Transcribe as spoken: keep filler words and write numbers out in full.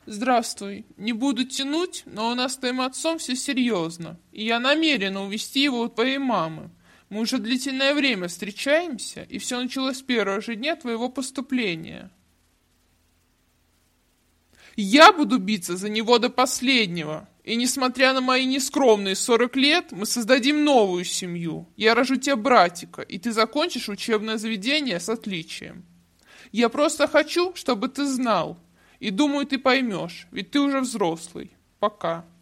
Здравствуй. Не буду тянуть, но у нас с твоим отцом все серьезно, и я намерена увезти его у твоей мамы. Мы уже длительное время встречаемся, и все началось с первого же дня твоего поступления. Я буду биться за него до последнего, и несмотря на мои нескромные сорок лет, мы создадим новую семью. Я рожу тебе братика, и ты закончишь учебное заведение с отличием. Я просто хочу, чтобы ты знал. И думаю, ты поймешь, ведь ты уже взрослый. Пока.